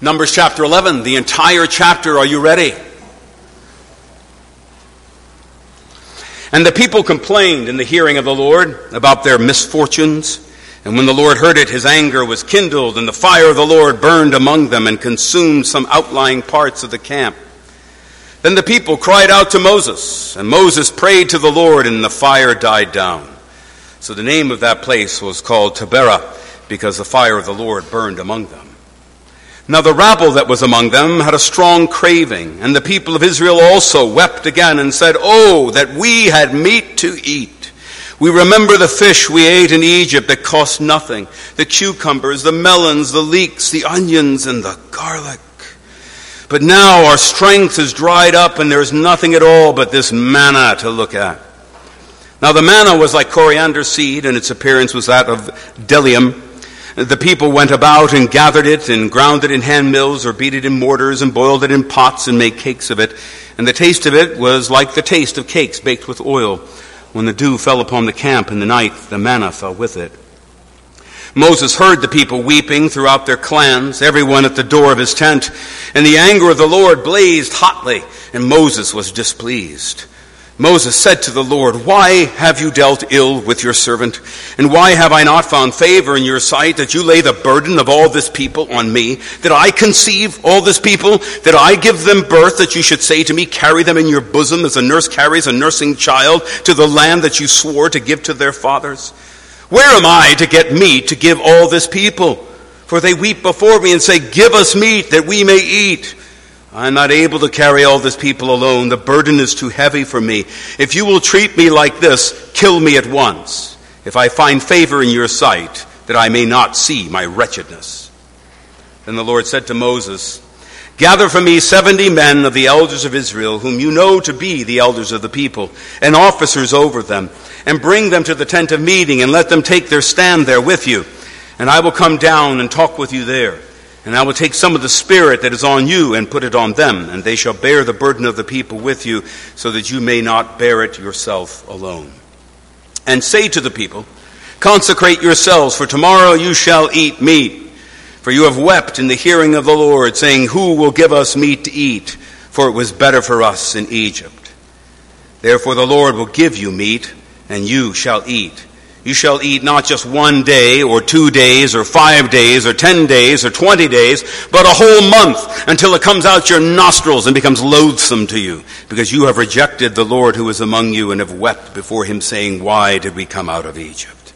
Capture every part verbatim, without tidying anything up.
Numbers chapter eleven, the entire chapter. Are you ready? And the people complained in the hearing of the Lord about their misfortunes. And when the Lord heard it, his anger was kindled, and the fire of the Lord burned among them and consumed some outlying parts of the camp. Then the people cried out to Moses, and Moses prayed to the Lord, and the fire died down. So the name of that place was called Taberah, because the fire of the Lord burned among them. Now the rabble that was among them had a strong craving, and the people of Israel also wept again and said, "Oh, that we had meat to eat. We remember the fish we ate in Egypt that cost nothing, the cucumbers, the melons, the leeks, the onions, and the garlic. But now our strength is dried up, and there is nothing at all but this manna to look at." Now the manna was like coriander seed, and its appearance was that of bdellium. The people went about and gathered it and ground it in hand mills or beat it in mortars and boiled it in pots and made cakes of it. And the taste of it was like the taste of cakes baked with oil. When the dew fell upon the camp in the night, the manna fell with it. Moses heard the people weeping throughout their clans, everyone at the door of his tent. And the anger of the Lord blazed hotly, and Moses was displeased. Moses said to the Lord, "Why have you dealt ill with your servant? And why have I not found favor in your sight that you lay the burden of all this people on me? Did I conceive all this people? Did I give them birth that you should say to me, 'Carry them in your bosom as a nurse carries a nursing child to the land that you swore to give to their fathers?' Where am I to get meat to give all this people? For they weep before me and say, 'Give us meat that we may eat.' I am not able to carry all this people alone. The burden is too heavy for me. If you will treat me like this, kill me at once, if I find favor in your sight, that I may not see my wretchedness." Then the Lord said to Moses, "Gather for me seventy men of the elders of Israel, whom you know to be the elders of the people, and officers over them, and bring them to the tent of meeting, and let them take their stand there with you. And I will come down and talk with you there. And I will take some of the spirit that is on you and put it on them, and they shall bear the burden of the people with you, so that you may not bear it yourself alone. And say to the people, 'Consecrate yourselves, for tomorrow you shall eat meat. For you have wept in the hearing of the Lord, saying, Who will give us meat to eat? For it was better for us in Egypt.' Therefore the Lord will give you meat, and you shall eat. You shall eat not just one day, or two days, or five days, or ten days, or twenty days, but a whole month, until it comes out your nostrils and becomes loathsome to you, because you have rejected the Lord who is among you and have wept before him, saying, 'Why did we come out of Egypt?'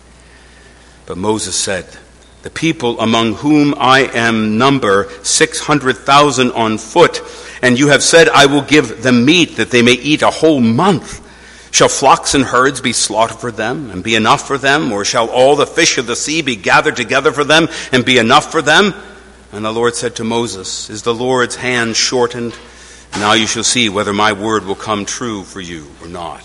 But Moses said, 'The people among whom I am number six hundred thousand on foot, and you have said, I will give them meat that they may eat a whole month. Shall flocks and herds be slaughtered for them and be enough for them? Or shall all the fish of the sea be gathered together for them and be enough for them?' And the Lord said to Moses, 'Is the Lord's hand shortened? Now you shall see whether my word will come true for you or not.'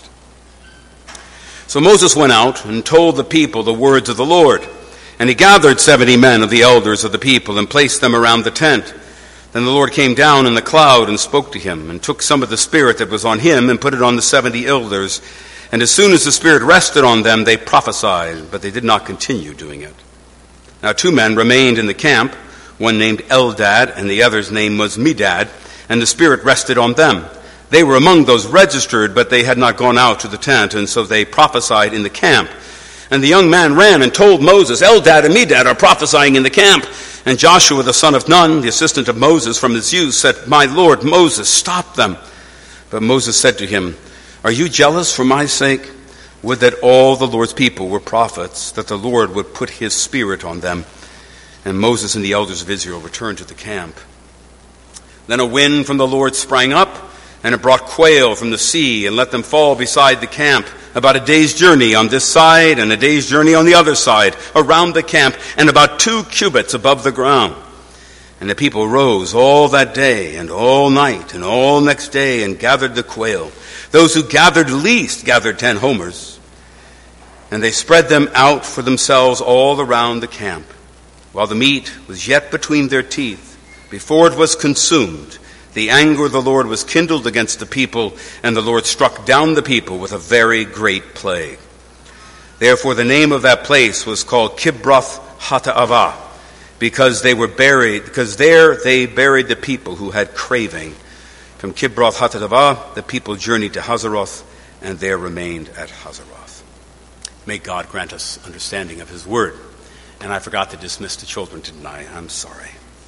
So Moses went out and told the people the words of the Lord. And he gathered seventy men of the elders of the people and placed them around the tent. Then the Lord came down in the cloud and spoke to him, and took some of the spirit that was on him and put it on the seventy elders. And as soon as the spirit rested on them, they prophesied, but they did not continue doing it. Now two men remained in the camp, one named Eldad, and the other's name was Medad, and the spirit rested on them. They were among those registered, but they had not gone out to the tent, and so they prophesied in the camp. And the young man ran and told Moses, 'Eldad and Medad are prophesying in the camp.' And Joshua the son of Nun, the assistant of Moses from his youth, said, 'My lord Moses, stop them.' But Moses said to him, 'Are you jealous for my sake? Would that all the Lord's people were prophets, that the Lord would put his spirit on them.' And Moses and the elders of Israel returned to the camp. Then a wind from the Lord sprang up, and it brought quail from the sea, and let them fall beside the camp, about a day's journey on this side and a day's journey on the other side, around the camp, and about two cubits above the ground. And the people rose all that day and all night and all next day and gathered the quail. Those who gathered least gathered ten homers. And they spread them out for themselves all around the camp, while the meat was yet between their teeth, before it was consumed. The anger of the Lord was kindled against the people, and the Lord struck down the people with a very great plague. Therefore the name of that place was called Kibroth Hattaavah, because they were buried, because there they buried the people who had craving. From Kibroth Hattaavah, the people journeyed to Hazeroth, and there remained at Hazeroth. May God grant us understanding of his word. And I forgot to dismiss the children, didn't I? I'm sorry.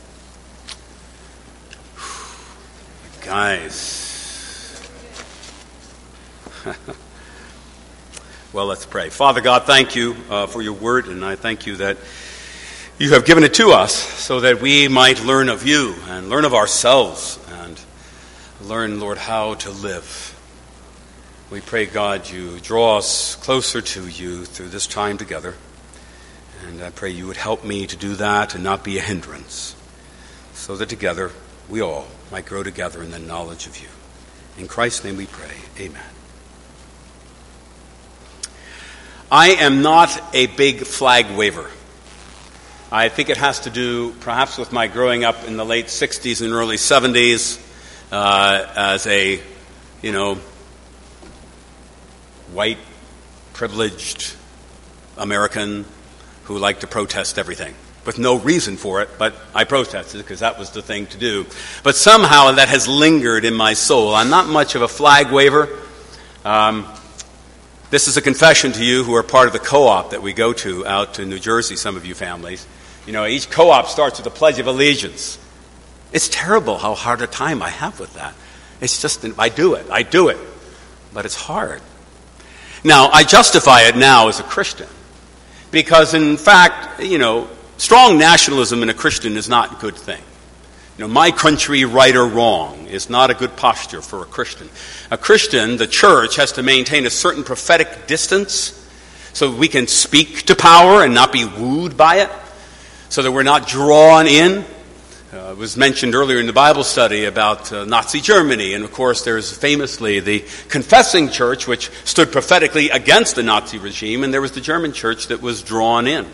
Guys. Well, let's pray. Father God, thank you uh, for your word, and I thank you that you have given it to us so that we might learn of you and learn of ourselves and learn, Lord, how to live. We pray, God, you draw us closer to you through this time together. And I pray you would help me to do that and not be a hindrance, so that together we all might grow together in the knowledge of you. In Christ's name we pray. Amen. I am not a big flag waver. I think it has to do perhaps with my growing up in the late sixties and early seventies uh, as a, you know, white, privileged American who liked to protest everything with no reason for it, but I protested because that was the thing to do. But somehow that has lingered in my soul. I'm not much of a flag waver. Um, this is a confession to you who are part of the co-op that we go to out to New Jersey, some of you families. You know, each co-op starts with the Pledge of Allegiance. It's terrible how hard a time I have with that. It's just, I do it, I do it, but it's hard. Now, I justify it now as a Christian because, in fact, you know, strong nationalism in a Christian is not a good thing. You know, my country, right or wrong, is not a good posture for a Christian. A Christian, the church, has to maintain a certain prophetic distance so we can speak to power and not be wooed by it, so that we're not drawn in. Uh, it was mentioned earlier in the Bible study about uh, Nazi Germany, and of course there's famously the confessing church, which stood prophetically against the Nazi regime, and there was the German church that was drawn in.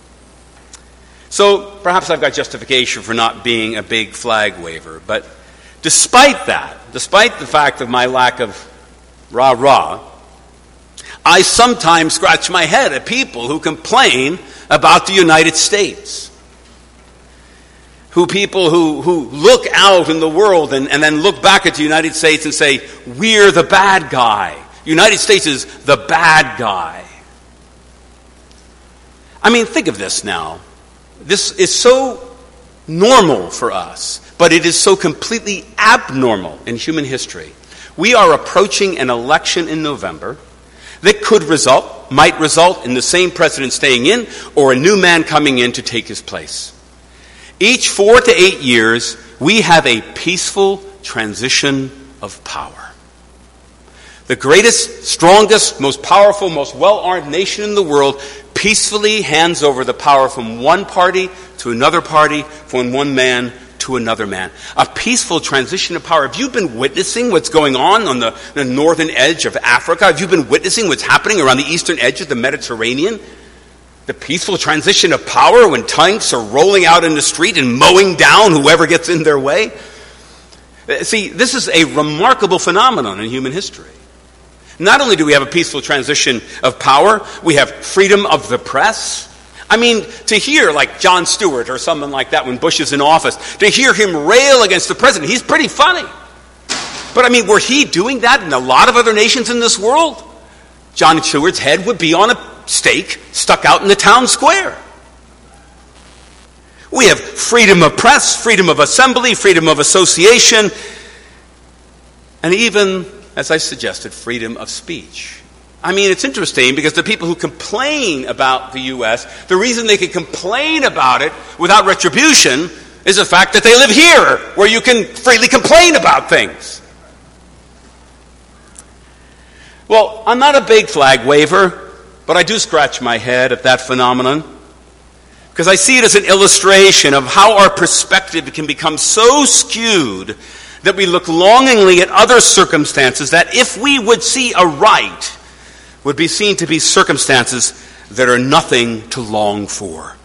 So perhaps I've got justification for not being a big flag waver. But despite that, despite the fact of my lack of rah-rah, I sometimes scratch my head at people who complain about the United States. Who people who, who look out in the world and, and then look back at the United States and say, we're the bad guy. The United States is the bad guy. I mean, think of this now. This is so normal for us, but it is so completely abnormal in human history. We are approaching an election in November that could result, might result in the same president staying in or a new man coming in to take his place. Each four to eight years, we have a peaceful transition of power. The greatest, strongest, most powerful, most well-armed nation in the world peacefully hands over the power from one party to another party, from one man to another man. A peaceful transition of power. Have you been witnessing what's going on on the, the northern edge of Africa? Have you been witnessing what's happening around the eastern edge of the Mediterranean? The peaceful transition of power when tanks are rolling out in the street and mowing down whoever gets in their way. See, this is a remarkable phenomenon in human history. Not only do we have a peaceful transition of power, we have freedom of the press. I mean, to hear like Jon Stewart or someone like that when Bush is in office, to hear him rail against the president, he's pretty funny. But I mean, were he doing that in a lot of other nations in this world? Jon Stewart's head would be on a stake stuck out in the town square. We have freedom of press, freedom of assembly, freedom of association, and even, as I suggested, freedom of speech. I mean, it's interesting because the people who complain about the U S, the reason they can complain about it without retribution is the fact that they live here, where you can freely complain about things. Well, I'm not a big flag waver, but I do scratch my head at that phenomenon because I see it as an illustration of how our perspective can become so skewed that we look longingly at other circumstances that, if we would see aright, would be seen to be circumstances that are nothing to long for.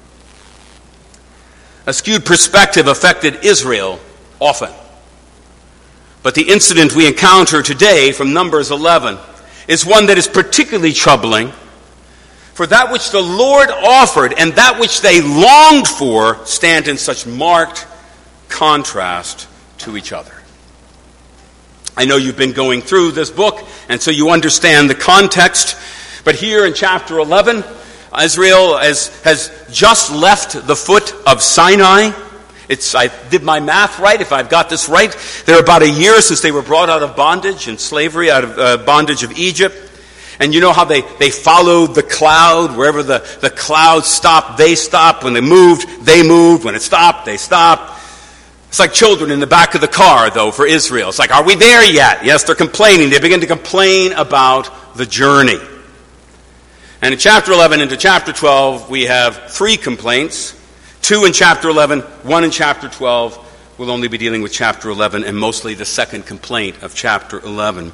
A skewed perspective affected Israel often. But the incident we encounter today from Numbers eleven is one that is particularly troubling For that which the Lord offered and that which they longed for stand in such marked contrast to each other. I know you've been going through this book, and so you understand the context. But here in chapter eleven, Israel has, has just left the foot of Sinai. It's, I did my math right, if I've got this right. They're about a year since they were brought out of bondage and slavery, out of uh, bondage of Egypt. And you know how they, they followed the cloud. Wherever the, the cloud stopped, they stopped. When they moved, they moved. When it stopped, they stopped. It's like children in the back of the car, though, for Israel. It's like, are we there yet? Yes, they're complaining. They begin to complain about the journey. And in chapter eleven into chapter twelve, we have three complaints. Two in chapter eleven, one in chapter twelve. We'll only be dealing with chapter eleven and mostly the second complaint of chapter eleven.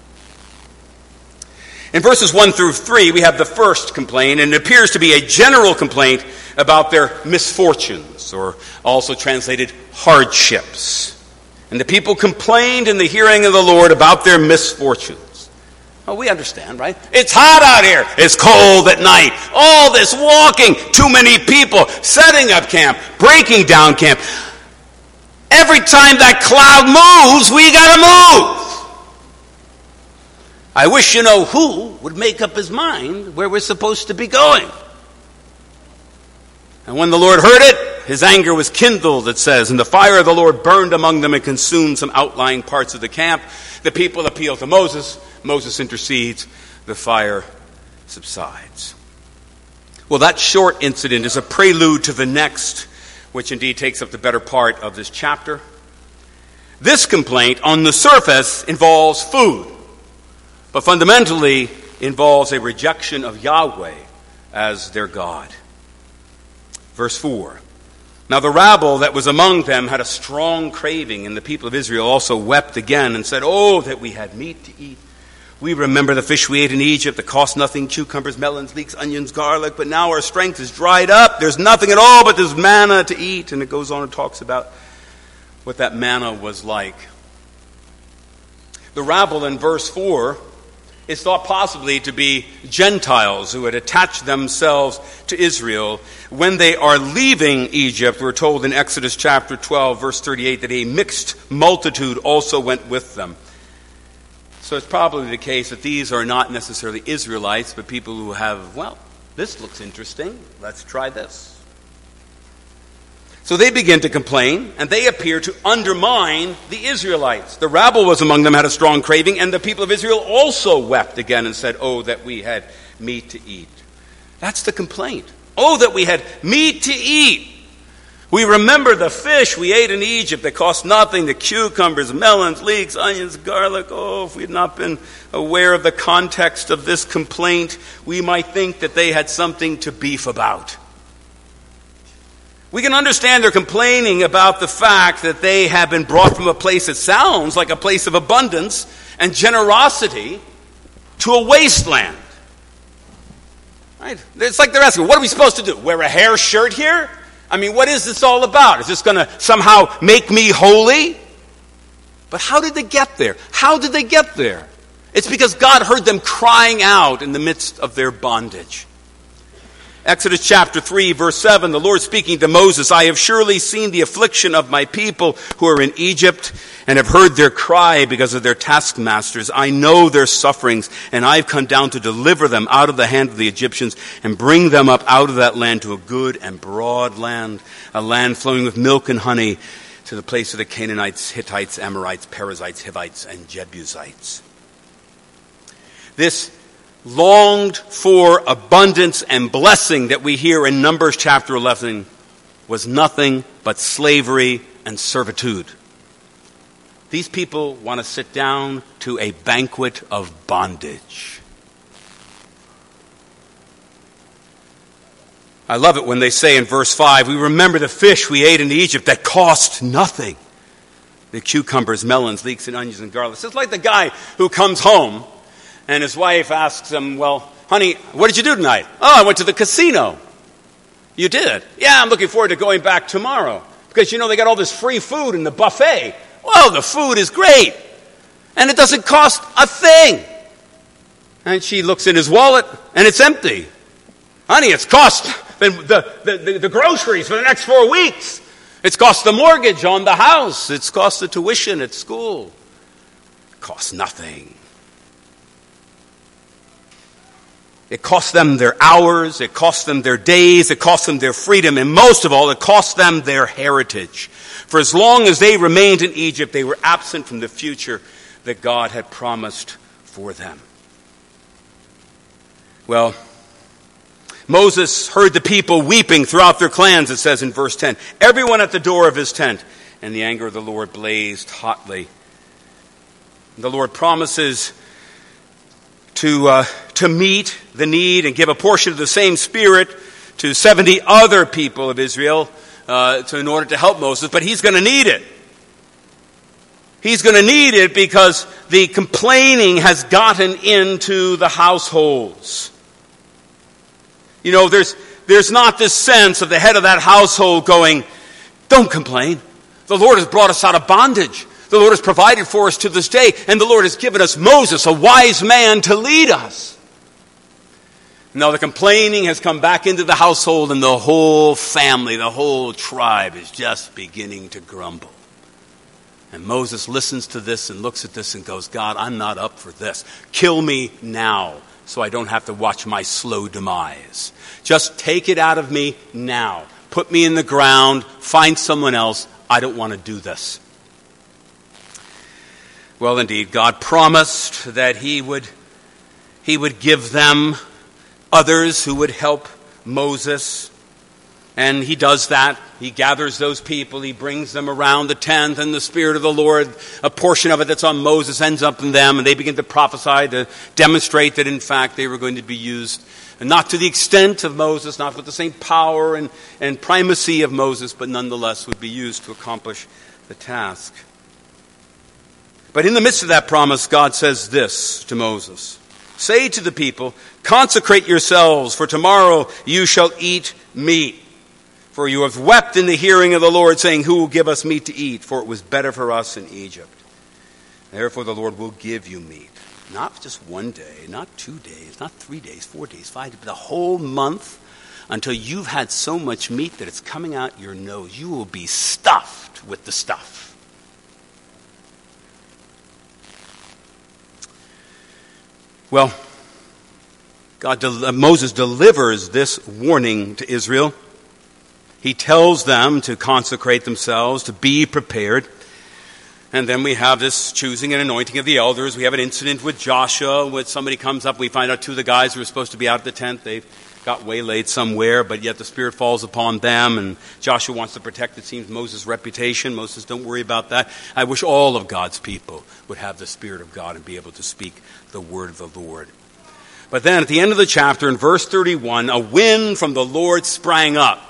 In verses one through three, we have the first complaint, and it appears to be a general complaint about their misfortunes, or also translated hardships. And the people complained in the hearing of the Lord about their misfortunes. Oh, we understand, right? It's hot out here. It's cold at night. All this walking, too many people, setting up camp, breaking down camp. Every time that cloud moves, we gotta move. I wish you know who would make up his mind where we're supposed to be going. And when the Lord heard it, his anger was kindled, it says, and the fire of the Lord burned among them and consumed some outlying parts of the camp. The people appeal to Moses. Moses intercedes. The fire subsides. Well, that short incident is a prelude to the next, which indeed takes up the better part of this chapter. This complaint, on the surface, involves food, but fundamentally involves a rejection of Yahweh as their God. Verse four. Now the rabble that was among them had a strong craving, and the people of Israel also wept again and said, "Oh, that we had meat to eat. We remember the fish we ate in Egypt that cost nothing, cucumbers, melons, leeks, onions, garlic, but now our strength is dried up. There's nothing at all but this manna to eat." And it goes on and talks about what that manna was like. The rabble in verse four is thought possibly to be Gentiles who had attached themselves to Israel. When they are leaving Egypt, we're told in Exodus chapter twelve, verse thirty-eight, that a mixed multitude also went with them. So it's probably the case that these are not necessarily Israelites, but people who have, well, this looks interesting. Let's try this. So they begin to complain, and they appear to undermine the Israelites. The rabble was among them, had a strong craving, and the people of Israel also wept again and said, "Oh, that we had meat to eat." That's the complaint. Oh, that we had meat to eat. We remember the fish we ate in Egypt that cost nothing, the cucumbers, melons, leeks, onions, garlic. Oh, if we had not been aware of the context of this complaint, we might think that they had something to beef about. We can understand they're complaining about the fact that they have been brought from a place that sounds like a place of abundance and generosity to a wasteland. Right? It's like they're asking, what are we supposed to do? Wear a hair shirt here? I mean, what is this all about? Is this going to somehow make me holy? But how did they get there? How did they get there? It's because God heard them crying out in the midst of their bondage. Exodus chapter three, verse seven, the Lord speaking to Moses, "I have surely seen the affliction of my people who are in Egypt, and have heard their cry because of their taskmasters. I know their sufferings, and I've come down to deliver them out of the hand of the Egyptians and bring them up out of that land to a good and broad land, a land flowing with milk and honey, to the place of the Canaanites, Hittites, Amorites, Perizzites, Hivites, and Jebusites." This longed for abundance and blessing that we hear in Numbers chapter eleven was nothing but slavery and servitude. These people want to sit down to a banquet of bondage. I love it when they say in verse five, "We remember the fish we ate in Egypt that cost nothing. The cucumbers, melons, leeks, and onions, and garlic." It's like the guy who comes home and his wife asks him, "Well, honey, what did you do tonight?" "Oh, I went to the casino." "You did?" "Yeah, I'm looking forward to going back tomorrow. Because, you know, they got all this free food in the buffet." "Well, the food is great. And it doesn't cost a thing." And she looks in his wallet, and it's empty. Honey, it's cost the, the, the, the groceries for the next four weeks. It's cost the mortgage on the house. It's cost the tuition at school. It costs nothing. It costs them their hours. It costs them their days. It costs them their freedom. And most of all, it costs them their heritage. For as long as they remained in Egypt, they were absent from the future that God had promised for them. Well, Moses heard the people weeping throughout their clans, it says in verse ten. Everyone at the door of his tent. And the anger of the Lord blazed hotly. The Lord promises to, uh, to meet the need and give a portion of the same Spirit to seventy other people of Israel uh, to, in order to help Moses. But he's going to need it. He's going to need it because the complaining has gotten into the households. You know, there's there's not this sense of the head of that household going, don't complain. The Lord has brought us out of bondage. The Lord has provided for us to this day. And the Lord has given us Moses, a wise man, to lead us. Now the complaining has come back into the household, and the whole family, the whole tribe is just beginning to grumble. And Moses listens to this and looks at this and goes, God, I'm not up for this. Kill me now so I don't have to watch my slow demise. Just take it out of me now. Put me in the ground. Find someone else. I don't want to do this. Well, indeed, God promised that he would, he would give them others who would help Moses. And he does that. He gathers those people. He brings them around the tent, and the Spirit of the Lord, a portion of it that's on Moses, ends up in them, and they begin to prophesy to demonstrate that, in fact, they were going to be used, and not to the extent of Moses, not with the same power and, and primacy of Moses, but nonetheless would be used to accomplish the task. But in the midst of that promise, God says this to Moses. Say to the people, consecrate yourselves, for tomorrow you shall eat meat. For you have wept in the hearing of the Lord, saying, who will give us meat to eat? For it was better for us in Egypt. Therefore the Lord will give you meat. Not just one day, not two days, not three days, four days, five days, but the whole month, until you've had so much meat that it's coming out your nose. You will be stuffed with the stuff. Well, God, Moses delivers this warning to Israel. He tells them to consecrate themselves, to be prepared. And then we have this choosing and anointing of the elders. We have an incident with Joshua, where somebody comes up. We find out two of the guys who were supposed to be out of the tent, they've got waylaid somewhere, but yet the Spirit falls upon them. And Joshua wants to protect, it seems, Moses' reputation. Moses, don't worry about that. I wish all of God's people would have the Spirit of God and be able to speak the word of the Lord. But then at the end of the chapter, in verse thirty-one, a wind from the Lord sprang up.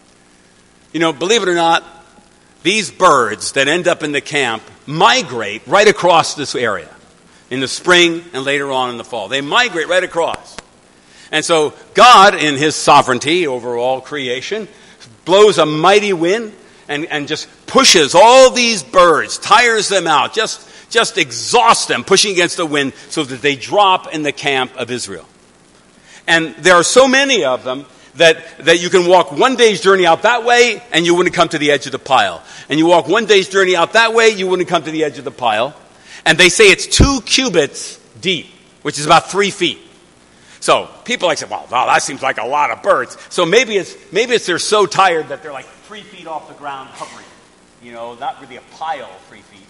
You know, believe it or not, these birds that end up in the camp migrate right across this area in the spring and later on in the fall. They migrate right across. And so God, in his sovereignty over all creation, blows a mighty wind and, and just pushes all these birds, tires them out, just, just exhausts them, pushing against the wind so that they drop in the camp of Israel. And there are so many of them that, that you can walk one day's journey out that way and you wouldn't come to the edge of the pile. And you walk one day's journey out that way, you wouldn't come to the edge of the pile. And they say it's two cubits deep, which is about three feet. So people like say, well, wow, that seems like a lot of birds. So maybe it's maybe it's they're so tired that they're like three feet off the ground hovering. You know, not really a pile, three feet.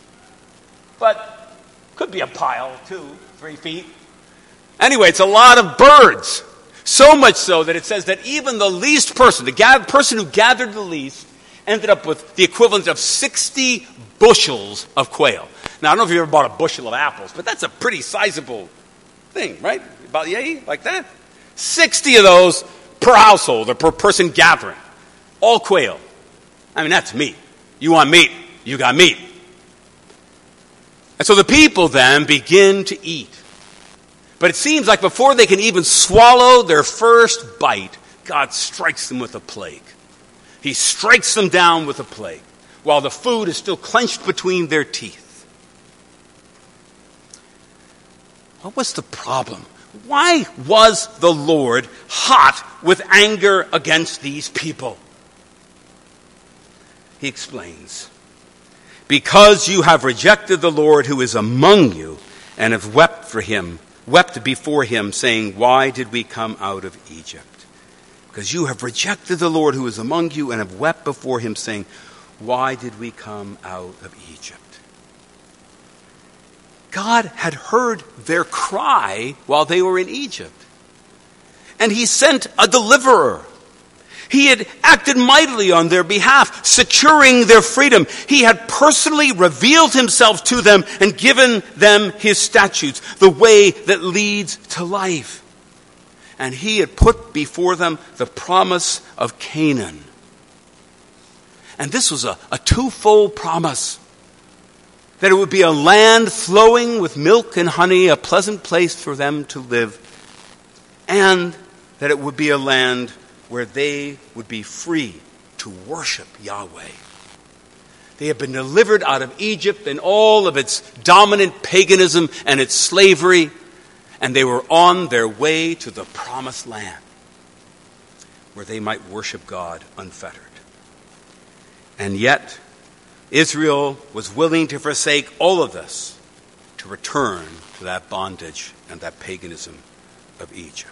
But could be a pile, two, three feet. Anyway, it's a lot of birds. So much so that it says that even the least person, the gathered, person who gathered the least, ended up with the equivalent of sixty bushels of quail. Now, I don't know if you've ever bought a bushel of apples, but that's a pretty sizable thing, right? About yay, like that. sixty of those per household or per person gathering. All quail. I mean, that's meat. You want meat, you got meat. And so the people then begin to eat. But it seems like before they can even swallow their first bite, God strikes them with a plague. He strikes them down with a plague while the food is still clenched between their teeth. What was the problem Why was the Lord hot with anger against these people? He explains, because you have rejected the Lord who is among you and have wept for him, wept before him, saying, why did we come out of Egypt? Because you have rejected the Lord who is among you and have wept before him, saying, why did we come out of Egypt? God had heard their cry while they were in Egypt. And he sent a deliverer. He had acted mightily on their behalf, securing their freedom. He had personally revealed himself to them and given them his statutes, the way that leads to life. And he had put before them the promise of Canaan. And this was a, a twofold promise. That it would be a land flowing with milk and honey, a pleasant place for them to live. And that it would be a land where they would be free to worship Yahweh. They had been delivered out of Egypt and all of its dominant paganism and its slavery, and they were on their way to the promised land where they might worship God unfettered. And yet, Israel was willing to forsake all of this to return to that bondage and that paganism of Egypt.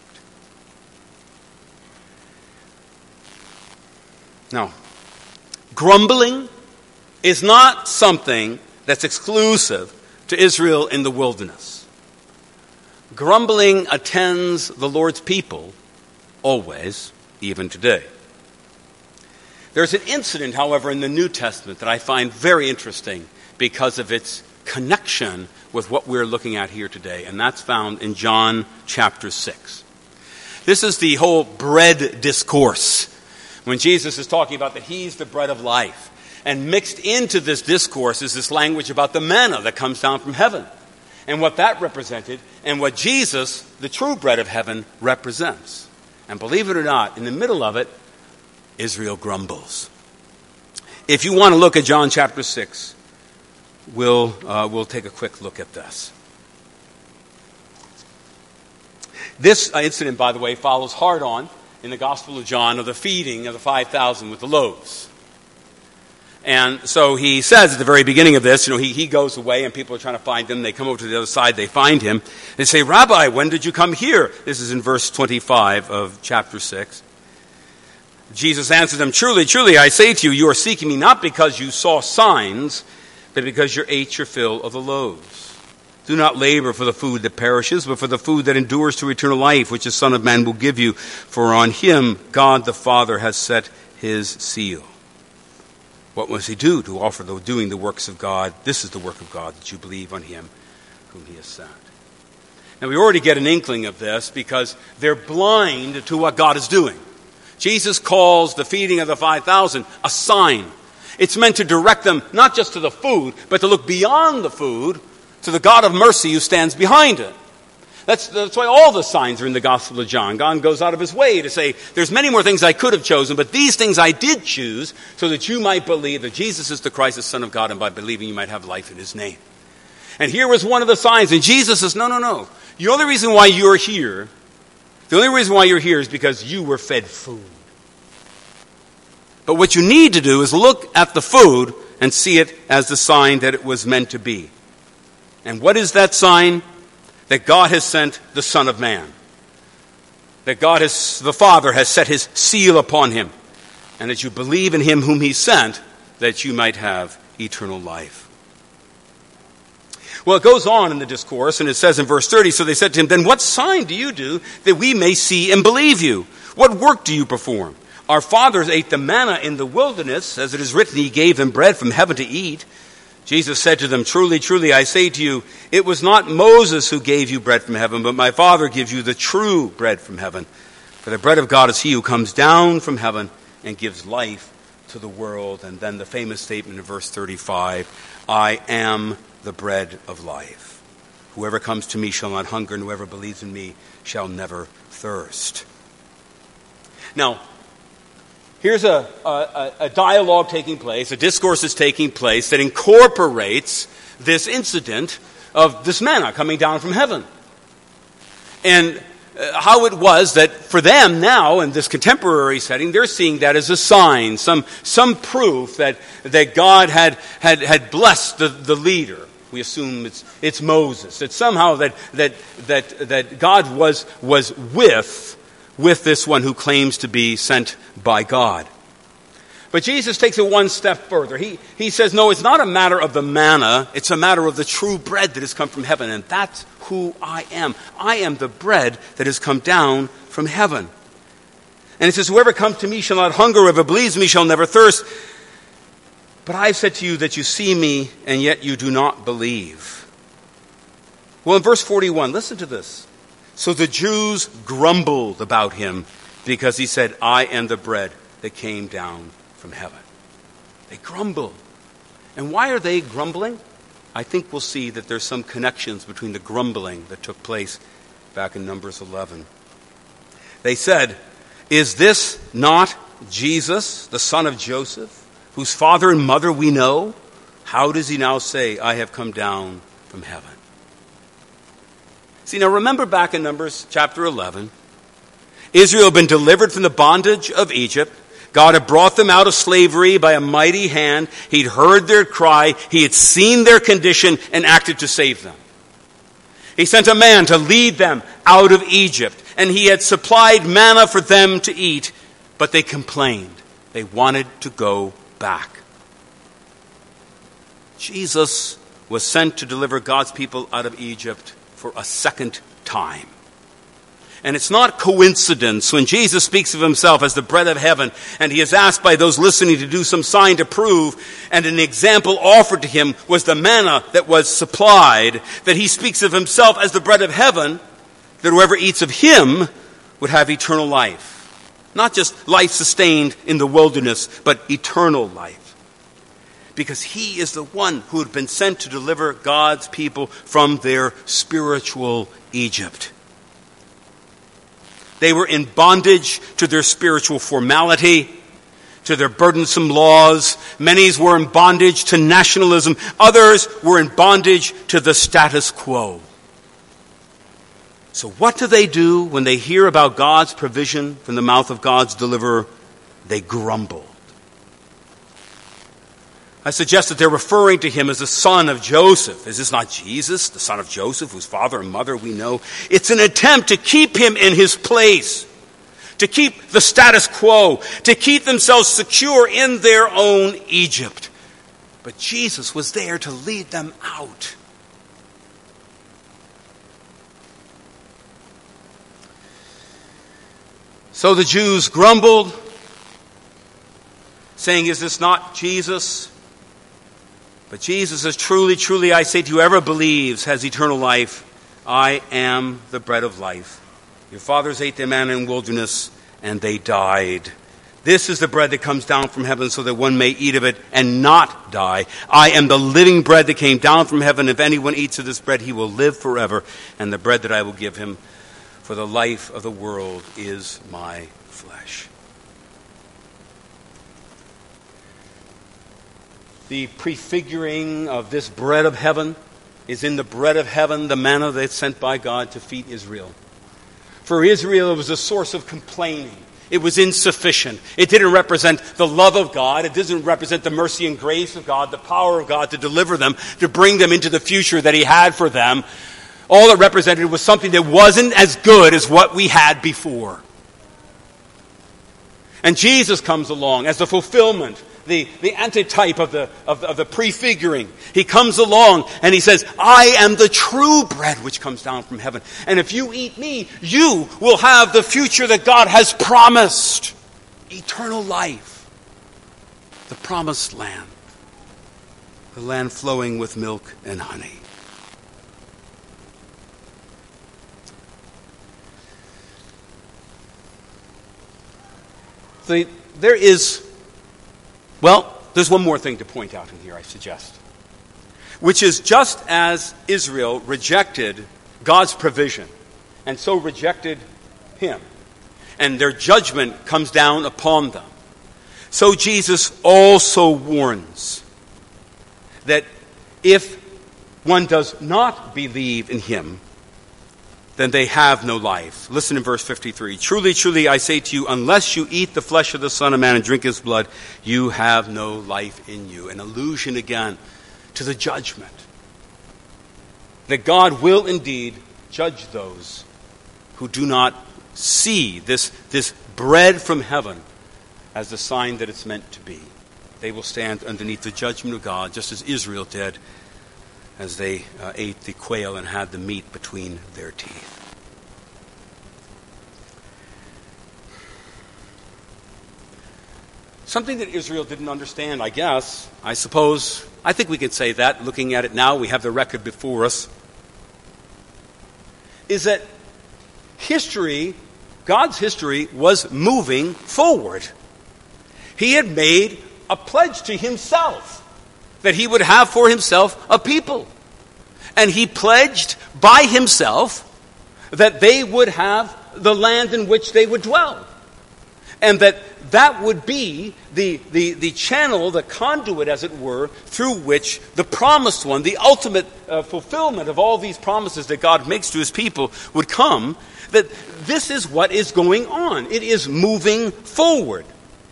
Now, grumbling is not something that's exclusive to Israel in the wilderness. Grumbling attends the Lord's people always, even today. There's an incident, however, in the New Testament that I find very interesting because of its connection with what we're looking at here today, and that's found in John chapter six. This is the whole bread discourse, when Jesus is talking about that he's the bread of life. And mixed into this discourse is this language about the manna that comes down from heaven, and what that represented, and what Jesus, the true bread of heaven, represents. And believe it or not, in the middle of it, Israel grumbles. If you want to look at John chapter six, we'll, uh, we'll take a quick look at this. This uh, incident, by the way, follows hard on in the Gospel of John of the feeding of the five thousand with the loaves. And so he says at the very beginning of this, you know, he, he goes away and people are trying to find him. They come over to the other side, they find him. They say, Rabbi, when did you come here? This is in verse twenty-five of chapter six. Jesus answered them, truly, truly, I say to you, you are seeking me not because you saw signs, but because you ate your fill of the loaves. Do not labor for the food that perishes, but for the food that endures to eternal life, which the Son of Man will give you. For on him God the Father has set his seal. What must he do to offer the doing the works of God? This is the work of God, that you believe on him whom he has sent. Now we already get an inkling of this because they're blind to what God is doing. Jesus calls the feeding of the five thousand a sign. It's meant to direct them not just to the food, but to look beyond the food to the God of mercy who stands behind it. That's, that's why all the signs are in the Gospel of John. God goes out of his way to say, there's many more things I could have chosen, but these things I did choose so that you might believe that Jesus is the Christ, the Son of God, and by believing you might have life in his name. And here was one of the signs, and Jesus says, no, no, no. The only reason why you're here, the only reason why you're here is because you were fed food. But what you need to do is look at the food and see it as the sign that it was meant to be. And what is that sign? That God has sent the Son of Man. That God has, the Father has set his seal upon him. And that you believe in him whom he sent, that you might have eternal life. Well, it goes on in the discourse, and it says in verse thirty, so they said to him, then what sign do you do that we may see and believe you? What work do you perform? Our fathers ate the manna in the wilderness, as it is written, he gave them bread from heaven to eat. Jesus said to them, truly, truly, I say to you, it was not Moses who gave you bread from heaven, but my Father gives you the true bread from heaven. For the bread of God is he who comes down from heaven and gives life to the world. And then the famous statement in verse thirty-five, I am the bread of life. Whoever comes to me shall not hunger, and whoever believes in me shall never thirst. Now, here's a, a, a dialogue taking place, a discourse is taking place that incorporates this incident of this manna coming down from heaven. And uh, how it was that for them now, in this contemporary setting, they're seeing that as a sign, some some proof that, that God had, had, had blessed the, the leader. We assume it's it's Moses. That somehow that that that that God was was with with this one who claims to be sent by God. But Jesus takes it one step further. He he says, no, it's not a matter of the manna, it's a matter of the true bread that has come from heaven, and that's who I am. I am the bread that has come down from heaven. And it says, whoever comes to me shall not hunger, whoever believes me shall never thirst. But I've said to you that you see me, and yet you do not believe. Well, in verse forty-one, listen to this. So the Jews grumbled about him because he said, I am the bread that came down from heaven. They grumbled. And why are they grumbling? I think we'll see that there's some connections between the grumbling that took place back in Numbers eleven. They said, is this not Jesus, the son of Joseph, whose father and mother we know? How does he now say, I have come down from heaven? See, now remember back in Numbers chapter eleven, Israel had been delivered from the bondage of Egypt. God had brought them out of slavery by a mighty hand. He'd heard their cry. He had seen their condition and acted to save them. He sent a man to lead them out of Egypt, and he had supplied manna for them to eat, but they complained. They wanted to go back. Jesus was sent to deliver God's people out of Egypt for a second time. And it's not coincidence when Jesus speaks of himself as the bread of heaven, and he is asked by those listening to do some sign to prove, and an example offered to him was the manna that was supplied, that he speaks of himself as the bread of heaven, that whoever eats of him would have eternal life. Not just life sustained in the wilderness, but eternal life. Because he is the one who had been sent to deliver God's people from their spiritual Egypt. They were in bondage to their spiritual formality, to their burdensome laws. Many were in bondage to nationalism. Others were in bondage to the status quo. So what do they do when they hear about God's provision from the mouth of God's deliverer? They grumble. I suggest that they're referring to him as the son of Joseph. Is this not Jesus, the son of Joseph, whose father and mother we know? It's an attempt to keep him in his place, to keep the status quo, to keep themselves secure in their own Egypt. But Jesus was there to lead them out. So the Jews grumbled, saying, is this not Jesus? But Jesus says, truly, truly, I say to you, whoever believes has eternal life. I am the bread of life. Your fathers ate the manna in the wilderness, and they died. This is the bread that comes down from heaven, so that one may eat of it and not die. I am the living bread that came down from heaven. If anyone eats of this bread, he will live forever. And the bread that I will give him for the life of the world is my flesh. The prefiguring of this bread of heaven is in the bread of heaven, the manna that's sent by God to feed Israel. For Israel, it was a source of complaining. It was insufficient. It didn't represent the love of God. It doesn't represent the mercy and grace of God, the power of God to deliver them, to bring them into the future that he had for them. All it represented was something that wasn't as good as what we had before. And Jesus comes along as the fulfillment, the, the antitype of the, of, of the prefiguring. He comes along and he says, I am the true bread which comes down from heaven. And if you eat me, you will have the future that God has promised. Eternal life. The promised land. The land flowing with milk and honey. The, there is, well, there's one more thing to point out in here, I suggest, which is just as Israel rejected God's provision and so rejected him, and their judgment comes down upon them, so Jesus also warns that if one does not believe in him, then they have no life. Listen in verse fifty-three. Truly, truly, I say to you, unless you eat the flesh of the Son of Man and drink his blood, you have no life in you. An allusion again to the judgment. That God will indeed judge those who do not see this, this bread from heaven as the sign that it's meant to be. They will stand underneath the judgment of God, just as Israel did as they uh, ate the quail and had the meat between their teeth. Something that Israel didn't understand, I guess, I suppose, I think we could say that, looking at it now, we have the record before us, is that history, God's history, was moving forward. He had made a pledge to himself that he would have for himself a people. And he pledged by himself that they would have the land in which they would dwell. And that that would be the, the, the channel, the conduit, as it were, through which the promised one, the ultimate uh, fulfillment of all these promises that God makes to his people would come. That this is what is going on. It is moving forward.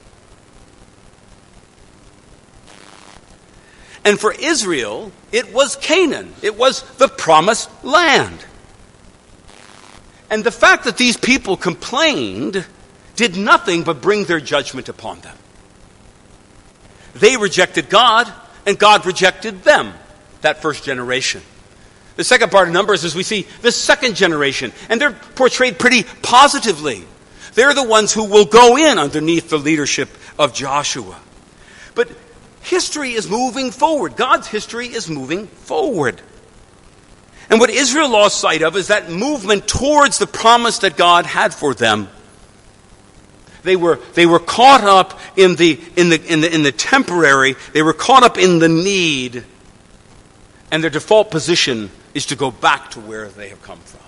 And for Israel, it was Canaan. It was the promised land. And the fact that these people complained did nothing but bring their judgment upon them. They rejected God, and God rejected them, that first generation. The second part of Numbers is we see the second generation, and they're portrayed pretty positively. They're the ones who will go in underneath the leadership of Joshua. But history is moving forward. God's history is moving forward. And what Israel lost sight of is that movement towards the promise that God had for them. They were, they were caught up in the, in the, in the, in the temporary. They were caught up in the need. And their default position is to go back to where they have come from.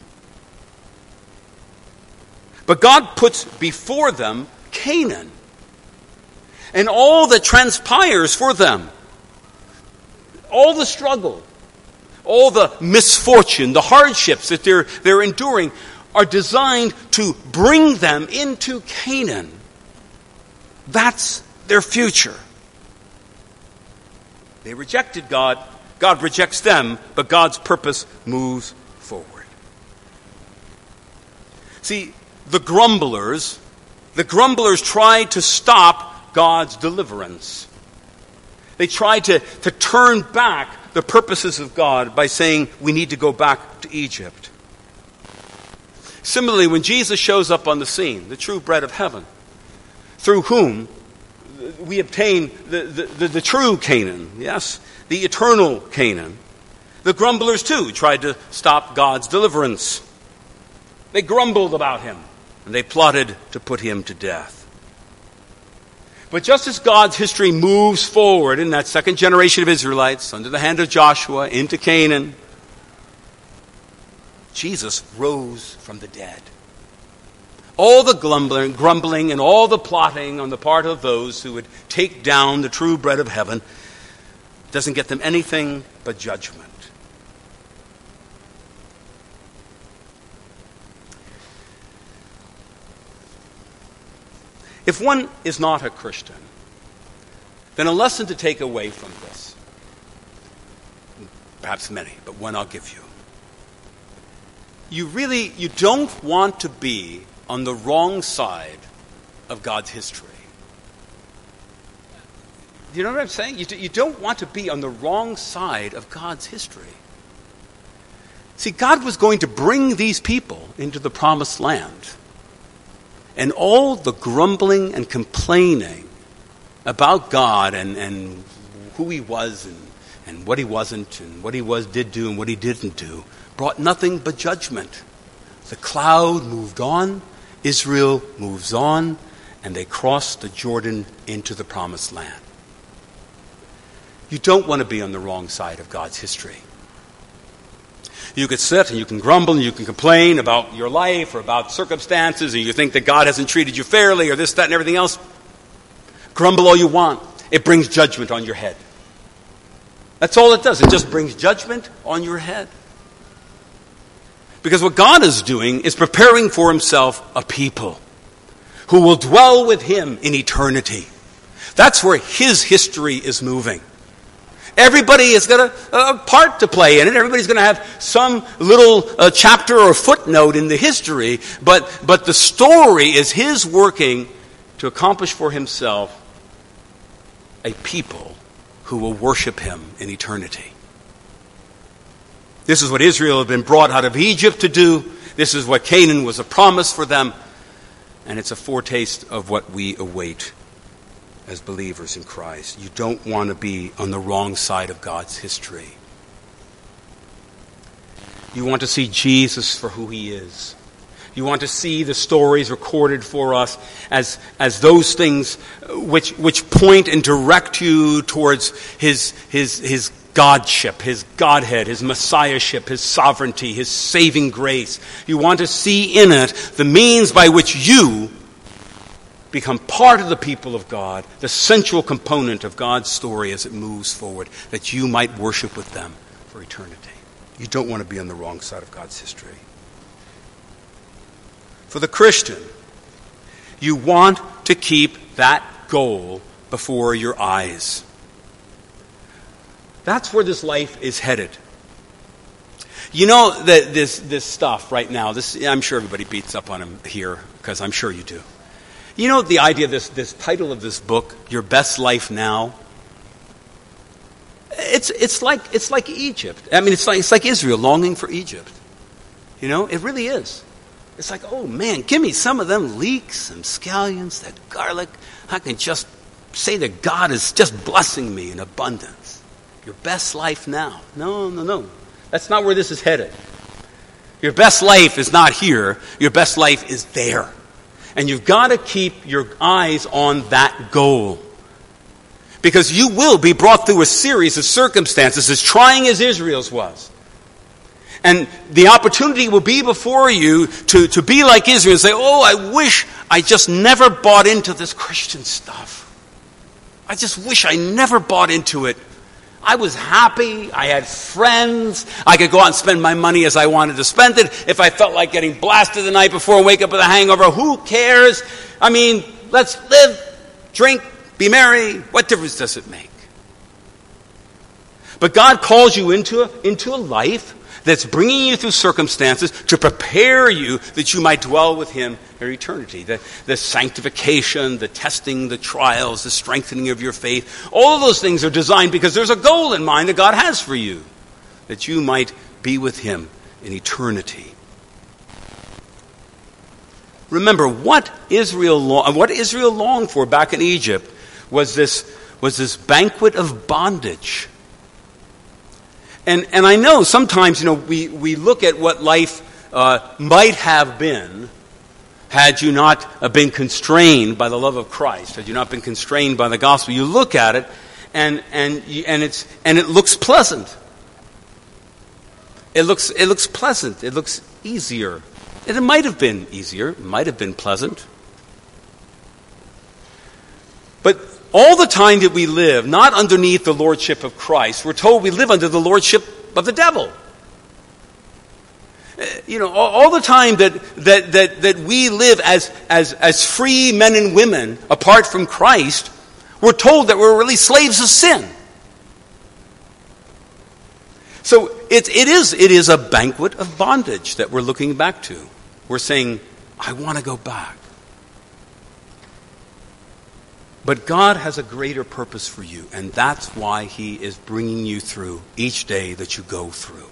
But God puts before them Canaan. And all that transpires for them, all the struggle, all the misfortune, the hardships that they're, they're enduring are designed to bring them into Canaan. That's their future. They rejected God. God rejects them, but God's purpose moves forward. See, the grumblers, the grumblers tried to stop God's deliverance. They tried to, to turn back the purposes of God by saying we need to go back to Egypt. Similarly, when Jesus shows up on the scene, the true bread of heaven, through whom we obtain the, the, the, the true Canaan, yes, the eternal Canaan, the grumblers too tried to stop God's deliverance. They grumbled about him, and they plotted to put him to death. But just as God's history moves forward in that second generation of Israelites, under the hand of Joshua, into Canaan, Jesus rose from the dead. All the grumbling, grumbling and all the plotting on the part of those who would take down the true bread of heaven doesn't get them anything but judgment. If one is not a Christian, then a lesson to take away from this, perhaps many, but one I'll give you. You really, you don't want to be on the wrong side of God's history. You know what I'm saying? You, do, you don't want to be on the wrong side of God's history. See, God was going to bring these people into the promised land. And all the grumbling and complaining about God and, and who he was and, and what he wasn't and what he was did do and what he didn't do brought nothing but judgment. The cloud moved on, Israel moves on, and they crossed the Jordan into the promised land. You don't want to be on the wrong side of God's history. You could sit and you can grumble and you can complain about your life or about circumstances, and you think that God hasn't treated you fairly or this, that, and everything else. Grumble all you want. It brings judgment on your head. That's all it does. It just brings judgment on your head. Because what God is doing is preparing for himself a people who will dwell with him in eternity. That's where his history is moving. Everybody has got a, a part to play in it. Everybody's going to have some little uh, chapter or footnote in the history, but, but the story is his working to accomplish for himself a people who will worship him in eternity. This is what Israel had been brought out of Egypt to do. This is what Canaan was a promise for them. And it's a foretaste of what we await as believers in Christ. You don't want to be on the wrong side of God's history. You want to see Jesus for who he is. You want to see the stories recorded for us as, as those things which, which point and direct you towards his, his, his Godship, his Godhead, his Messiahship, his sovereignty, his saving grace. You want to see in it the means by which you become part of the people of God, the central component of God's story as it moves forward, that you might worship with them for eternity. You don't want to be on the wrong side of God's history. For the Christian, you want to keep that goal before your eyes. That's where this life is headed. You know that this this stuff right now, this I'm sure everybody beats up on him here, because I'm sure you do. You know the idea of this, this title of this book, Your Best Life Now? It's it's like it's like Egypt. I mean, it's like it's like Israel longing for Egypt. You know, it really is. It's like, oh man, give me some of them leeks, some scallions, that garlic. I can just say that God is just blessing me in abundance. Your best life now. No, no, no. That's not where this is headed. Your best life is not here. Your best life is there. And you've got to keep your eyes on that goal. Because you will be brought through a series of circumstances as trying as Israel's was. And the opportunity will be before you to, to be like Israel and say, oh, I wish I just never bought into this Christian stuff. I just wish I never bought into it. I was happy. I had friends. I could go out and spend my money as I wanted to spend it. If I felt like getting blasted the night before and wake up with a hangover, who cares? I mean, let's live, drink, be merry. What difference does it make? But God calls you into a, into a life that's bringing you through circumstances to prepare you that you might dwell with him for eternity. The, the sanctification, the testing, the trials, the strengthening of your faith, all of those things are designed because there's a goal in mind that God has for you, that you might be with him in eternity. Remember, what Israel, long, what Israel longed for back in Egypt was this, was this banquet of bondage. And and I know sometimes, you know, we, we look at what life uh, might have been had you not uh, been constrained by the love of Christ, had you not been constrained by the gospel. You look at it, and and you, and it's and it looks pleasant. It looks it looks pleasant. It looks easier. And it might have been easier. It might have been pleasant. But all the time that we live, not underneath the lordship of Christ, we're told we live under the lordship of the devil. You know, all, all the time that, that, that, that we live as, as, as free men and women apart from Christ, we're told that we're really slaves of sin. So it, it, is, it is a banquet of bondage that we're looking back to. We're saying, I want to go back. But God has a greater purpose for you, and that's why he is bringing you through each day that you go through.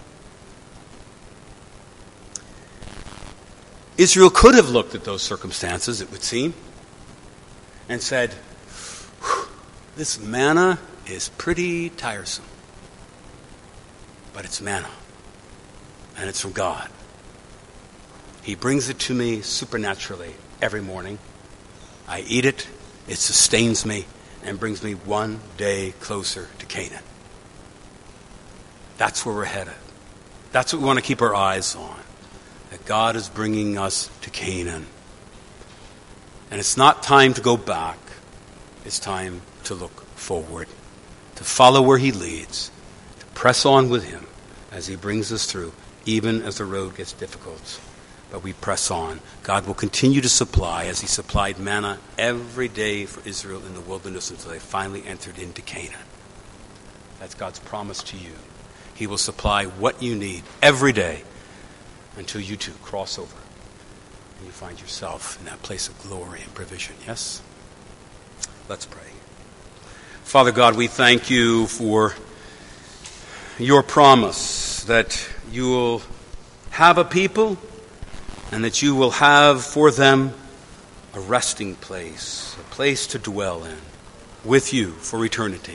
Israel could have looked at those circumstances, it would seem, and said, this manna is pretty tiresome. But it's manna, and it's from God. He brings it to me supernaturally every morning. I eat it. It sustains me and brings me one day closer to Canaan. That's where we're headed. That's what we want to keep our eyes on. That God is bringing us to Canaan. And it's not time to go back. It's time to look forward. To follow where he leads. To press on with him as he brings us through even as the road gets difficult. But we press on. God will continue to supply as he supplied manna every day for Israel in the wilderness until they finally entered into Canaan. That's God's promise to you. He will supply what you need every day until you too cross over and you find yourself in that place of glory and provision. Yes? Let's pray. Father God, we thank you for your promise that you will have a people and that you will have for them a resting place, a place to dwell in with you for eternity.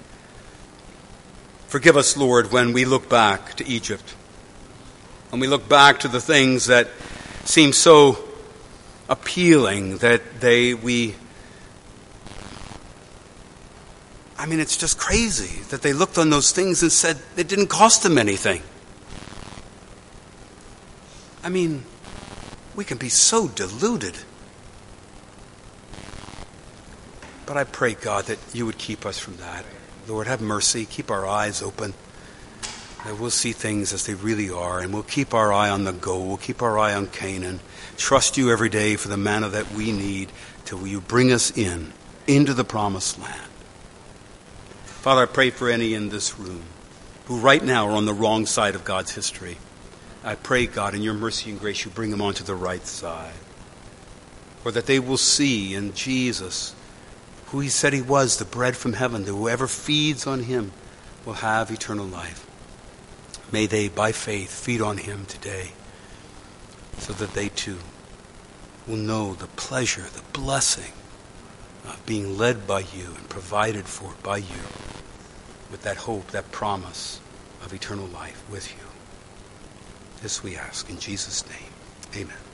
Forgive us, Lord, when we look back to Egypt, when we look back to the things that seem so appealing that they, we, I mean, it's just crazy that they looked on those things and said it didn't cost them anything. I mean, we can be so deluded. But I pray, God, that you would keep us from that. Lord, have mercy. Keep our eyes open. That we'll see things as they really are. And we'll keep our eye on the goal. We'll keep our eye on Canaan. Trust you every day for the manna that we need till you bring us in, into the promised land. Father, I pray for any in this room who right now are on the wrong side of God's history. I pray, God, in your mercy and grace, you bring them onto the right side. Or that they will see in Jesus who he said he was, the bread from heaven, that whoever feeds on him will have eternal life. May they, by faith, feed on him today so that they too will know the pleasure, the blessing of being led by you and provided for by you with that hope, that promise of eternal life with you. This we ask in Jesus' name. Amen.